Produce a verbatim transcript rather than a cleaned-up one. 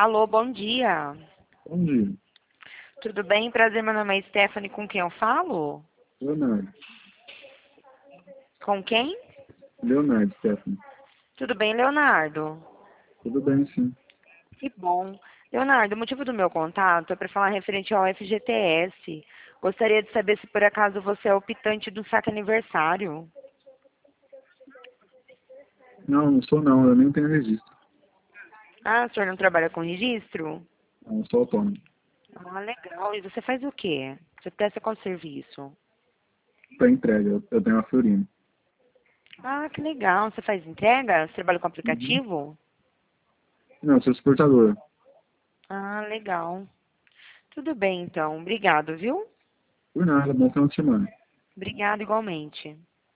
Alô, bom dia. Bom dia. Tudo bem? Prazer, meu nome é Stephanie, com quem eu falo? Leonardo. Com quem? Leonardo, Stephanie. Tudo bem, Leonardo? Tudo bem, sim. Que bom. Leonardo, o motivo do meu contato é para falar referente ao F G T S. Gostaria de saber se por acaso você é optante do saque aniversário. Não, não sou não, eu nem tenho registro. Ah, o senhor não trabalha com registro? Não, eu sou autônomo. Ah, legal. E você faz o quê? Você presta qual serviço? Para entrega, eu, eu tenho uma Fiorino. Ah, que legal. Você faz entrega? Você trabalha com Uhum. aplicativo? Não, eu sou exportador. Ah, legal. Tudo bem, então. Obrigado, viu? Por nada, bom final de semana. Obrigada igualmente.